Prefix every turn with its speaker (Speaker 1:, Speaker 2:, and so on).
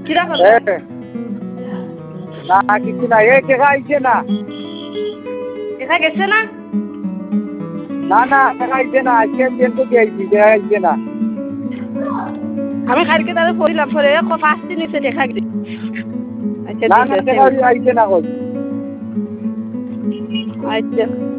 Speaker 1: কিরা করলা
Speaker 2: না কিছু না এই টেকা আইছে না
Speaker 1: দেখা গেছে না
Speaker 2: না না টেকা আইছে না আজকে বের করে আইছি টেকা আইছে না
Speaker 1: আমি কালকে তাহলে পড়িলাম পরে 5 দিন নিচে দেখা গেছে আচ্ছা
Speaker 2: না
Speaker 1: ঠিক
Speaker 2: না
Speaker 1: আছে
Speaker 2: টেকা আইছে না কই
Speaker 1: আচ্ছা